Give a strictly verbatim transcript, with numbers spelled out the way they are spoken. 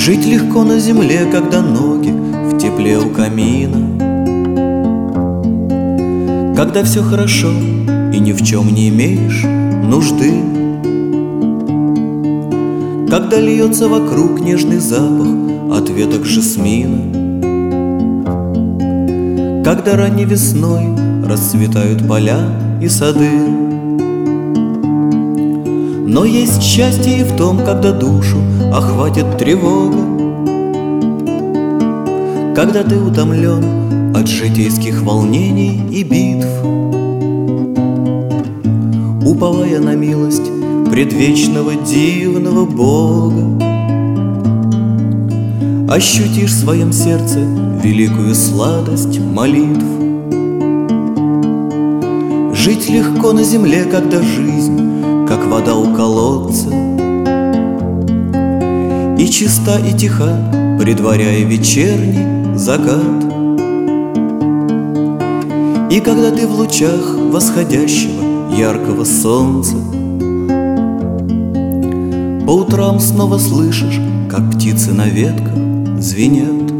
Жить легко на земле, когда ноги в тепле у камина, когда все хорошо и ни в чем не имеешь нужды, когда льется вокруг нежный запах от веток жасмина, когда ранней весной расцветают поля и сады. Но есть счастье и в том, когда душу охватит тревога, когда ты утомлен от житейских волнений и битв, уповая на милость предвечного дивного Бога, ощутишь в своем сердце великую сладость молитв. Жить легко на земле, когда жизнь как вода у колодца, и чиста и тиха, предваряя вечерний закат. И когда ты в лучах восходящего яркого солнца по утрам снова слышишь, как птицы на ветках звенят,